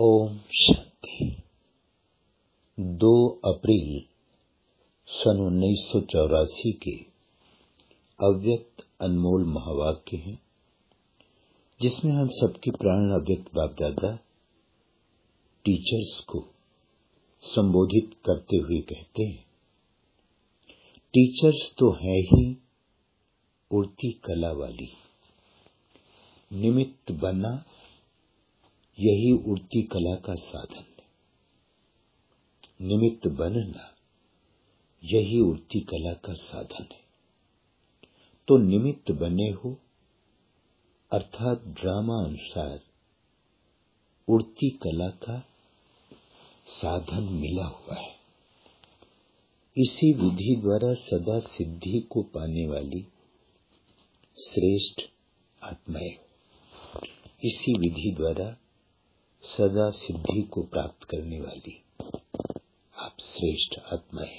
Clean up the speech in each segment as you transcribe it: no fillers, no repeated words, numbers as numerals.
ओम शांति। 2 अप्रैल सन 1984 के अव्यक्त अनमोल महावाक्य हैं, जिसमें हम सबके प्राण अव्यक्त बाप दादा टीचर्स को संबोधित करते हुए कहते हैं, टीचर्स तो है ही उड़ती कला वाली, निमित्त बनना यही उड़ती कला का साधन है। निमित्त बनना यही उड़ती कला का साधन है। तो निमित्त बने हो अर्थात ड्रामा अनुसार उड़ती कला का साधन मिला हुआ है। इसी विधि द्वारा सदा सिद्धि को पाने वाली श्रेष्ठ आत्माएं, इसी विधि द्वारा सदा सिद्धि को प्राप्त करने वाली आप श्रेष्ठ आत्माएं।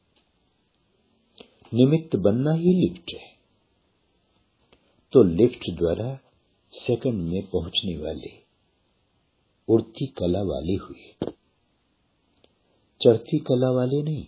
निमित्त बनना ही लिफ्ट है, तो लिफ्ट द्वारा सेकंड में पहुंचने वाले उड़ती कला वाले हुए, चढ़ती कला वाले नहीं,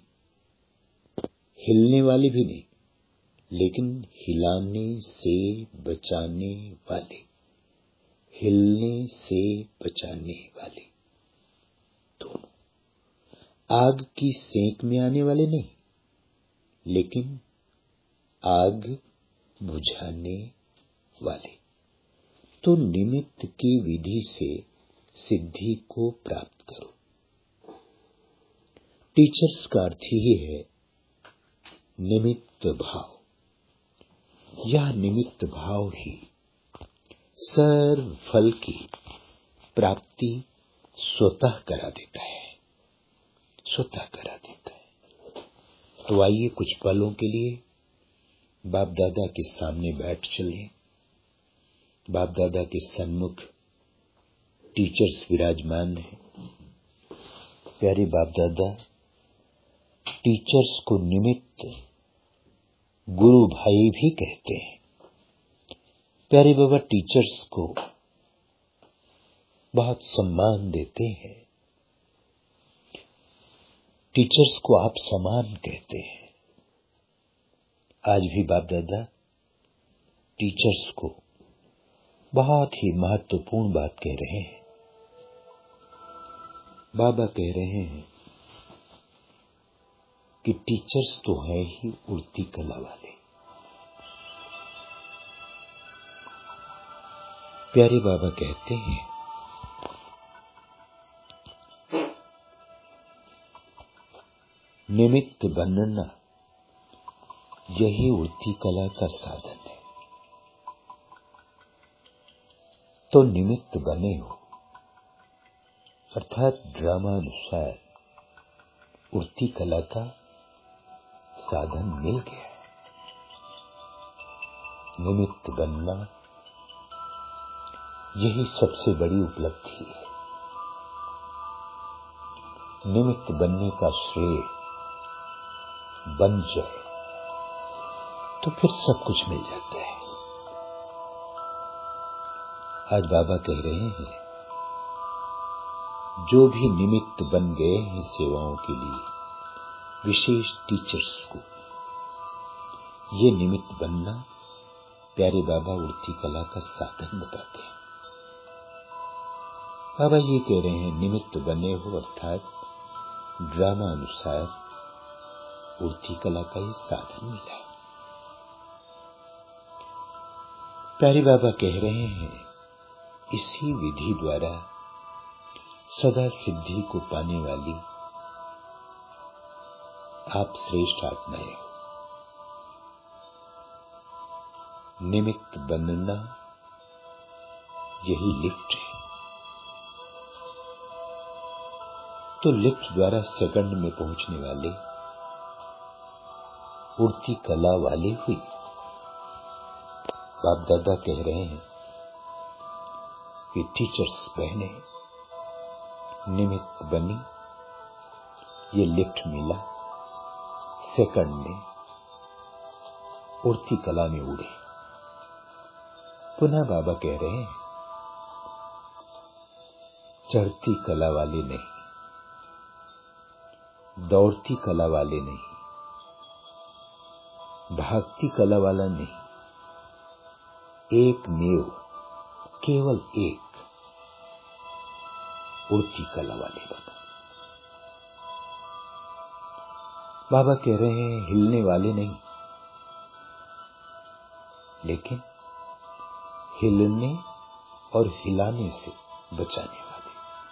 हिलने वाले भी नहीं, लेकिन हिलाने से बचाने वाले, हिलने से बचाने वाले दोनों। आग की सेंक में आने वाले नहीं, लेकिन आग बुझाने वाले। तो निमित्त की विधि से सिद्धि को प्राप्त करो। टीचर्स का अर्थ ही है निमित्त भाव। यह निमित्त भाव ही सर्व फल की प्राप्ति स्वतः करा देता है, स्वतः करा देता है। तो आइए कुछ पलों के लिए बाप दादा के सामने बैठ चले। बाप दादा के सन्मुख टीचर्स विराजमान हैं। प्यारे बाप दादा टीचर्स को निमित्त गुरु भाई भी कहते हैं। प्यारे बाबा टीचर्स को बहुत सम्मान देते हैं। टीचर्स को आप समान कहते हैं। आज भी बाप दादा टीचर्स को बहुत ही महत्वपूर्ण बात कह रहे हैं। बाबा कह रहे हैं कि टीचर्स तो है ही उड़ती कला वाले। प्यारे बाबा कहते हैं निमित्त बनना यही उड़ती कला का साधन है। तो निमित्त बने हो अर्थात ड्रामा अनुसार उड़ती कला का साधन मिल गया है। निमित्त बनना यही सबसे बड़ी उपलब्धि है। निमित्त बनने का श्रेय बन जाए तो फिर सब कुछ मिल जाता है। आज बाबा कह रहे हैं जो भी निमित्त बन गए हैं सेवाओं के लिए, विशेष टीचर्स को, ये निमित्त बनना प्यारे बाबा उड़ती कला का साधन बताते हैं। बाबा ये कह रहे हैं निमित्त बने हो अर्थात ड्रामा अनुसार उड़ती कला का ही साधन मिला है। प्यारे बाबा कह रहे हैं इसी विधि द्वारा सदा सिद्धि को पाने वाली आप श्रेष्ठ आत्माएं हो। निमित्त बनना यही लिफ्ट है। तो लिफ्ट द्वारा सेकंड में पहुंचने वाले उड़ती कला वाले हुई। बाप दादा कह रहे हैं कि टीचर्स बहने निमित्त बनी, ये लिफ्ट मिला, सेकंड में उड़ती कला में उड़े। पुनः बाबा कह रहे हैं चढ़ती कला वाले नहीं, दौड़ती कला वाले नहीं, भागती कला वाला नहीं, एक मेव, केवल एक उड़ती कला वाले बनो। बाबा कह रहे हैं हिलने वाले नहीं, लेकिन हिलने और हिलाने से बचाने वाले।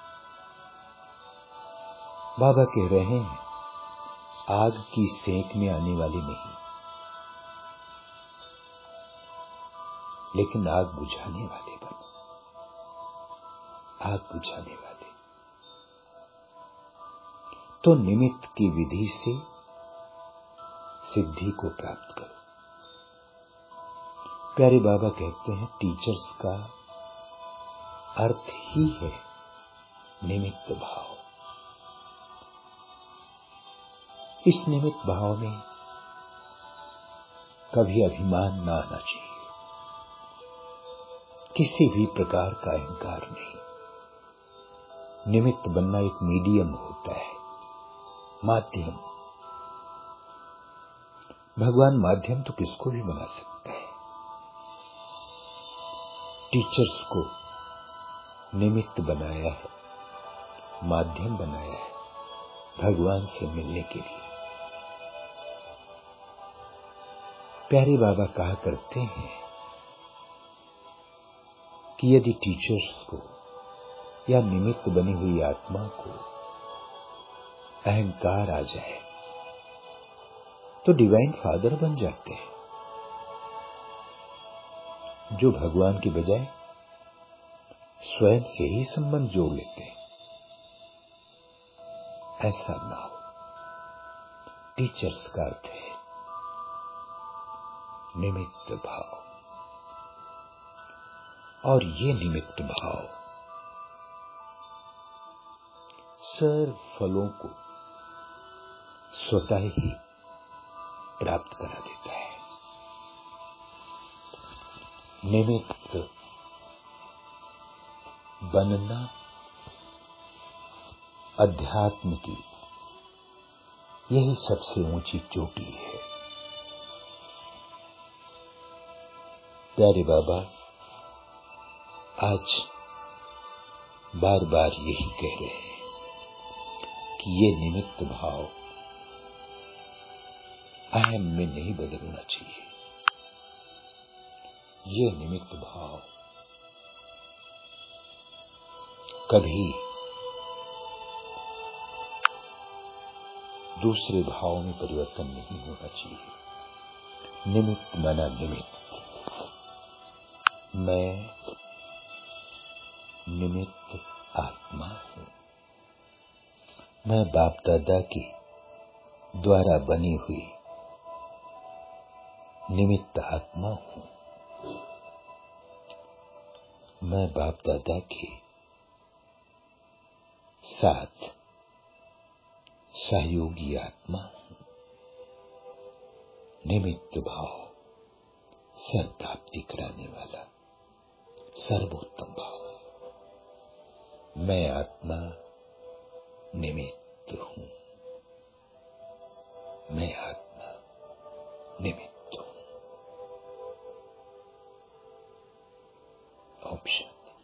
बाबा कह रहे हैं आग की सेंक में आने वाले नहीं, लेकिन आग बुझाने वाले बनो। आग बुझाने वाले। तो निमित्त की विधि से सिद्धि को प्राप्त करो। प्यारे बाबा कहते हैं टीचर्स का अर्थ ही है निमित्त भाव। इस निमित्त भाव में कभी अभिमान ना आना चाहिए, किसी भी प्रकार का अहंकार नहीं। निमित्त बनना एक मीडियम होता है, माध्यम। भगवान माध्यम तो किसको भी बना सकता है। टीचर्स को निमित्त बनाया है, माध्यम बनाया है भगवान से मिलने के लिए। प्यारे बाबा कहा करते हैं कि यदि टीचर्स को या निमित्त बनी हुई आत्मा को अहंकार आ जाए तो डिवाइन फादर बन जाते हैं, जो भगवान के बजाय स्वयं से ही संबंध जोड़ लेते हैं। ऐसा ना हो। टीचर्स का अर्थ है निमित्त भाव, और ये निमित्त भाव सर्व फलों को स्वतः ही प्राप्त करा देता है। निमित्त बनना अध्यात्म की यही सबसे ऊंची चोटी है। प्यारे बाबा आज बार बार यही कह रहे हैं कि ये निमित्त भाव अहम में नहीं बदलना चाहिए। ये निमित्त भाव कभी दूसरे भाव में परिवर्तन नहीं होना चाहिए। निमित्त माना निमित्त। मैं निमित्त आत्मा हूं। मैं बाप दादा के द्वारा बनी हुई निमित्त आत्मा हूं। मैं बाप दादा के साथ सहयोगी आत्मा हूं। निमित्त भाव सर्वप्राप्ति कराने वाला सर्वोत्तम भाव। मैं आत्मा निमित्त हूं। मैं आत्मा निमित्त हूं। ऑप्शन